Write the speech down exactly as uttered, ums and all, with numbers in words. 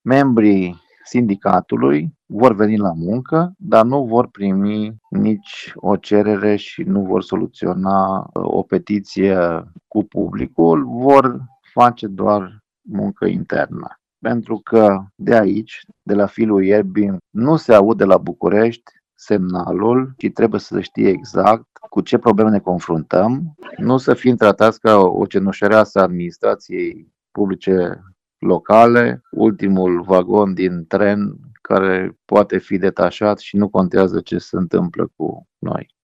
membrii sindicatului vor veni la muncă, dar nu vor primi nici o cerere și nu vor soluționa o petiție cu publicul, vor face doar muncă internă. Pentru că de aici, de la firul ierbii, nu se aude la București semnalul și trebuie să știe exact cu ce probleme ne confruntăm, nu să fim tratați ca o cenușăreasă a administrației publice locale, ultimul vagon din tren care poate fi detașat și nu contează ce se întâmplă cu noi.